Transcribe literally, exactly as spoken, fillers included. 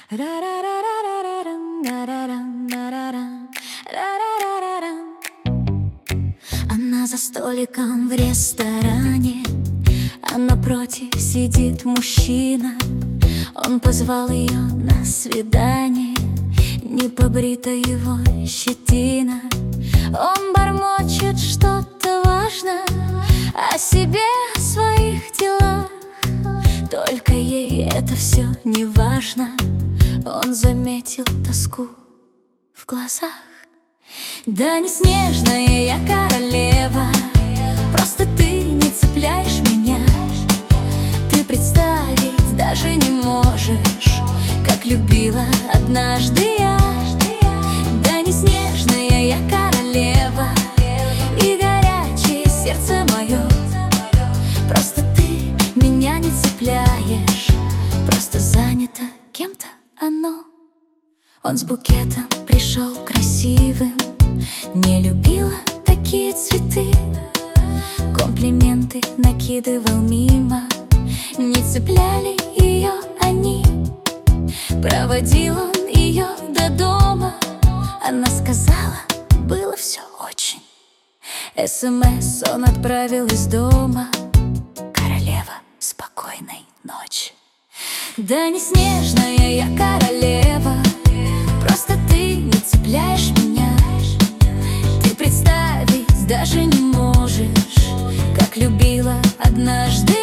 Она за столиком в ресторане, а напротив сидит мужчина. Он позвал ее на свидание, не побрита его щетина. Он бормочет что-то важное о себе, о своих делах, только ей это все не важно. Он заметил тоску в глазах. Да не снежная я королева, просто ты не цепляешь меня. Ты представить даже не можешь, как любила однажды я. Да не снежная я королева, и горячее сердце мое, просто ты меня не цепляешь, просто занято кем-то оно. Он с букетом пришел красивым, не любила такие цветы. Комплименты накидывал мимо, не цепляли ее они. Проводил он ее до дома, она сказала, было все очень. СМС он отправил из дома: королева, спокойной ночи. Да не снежная я королева, просто ты не цепляешь меня. Ты представить даже не можешь, как любила однажды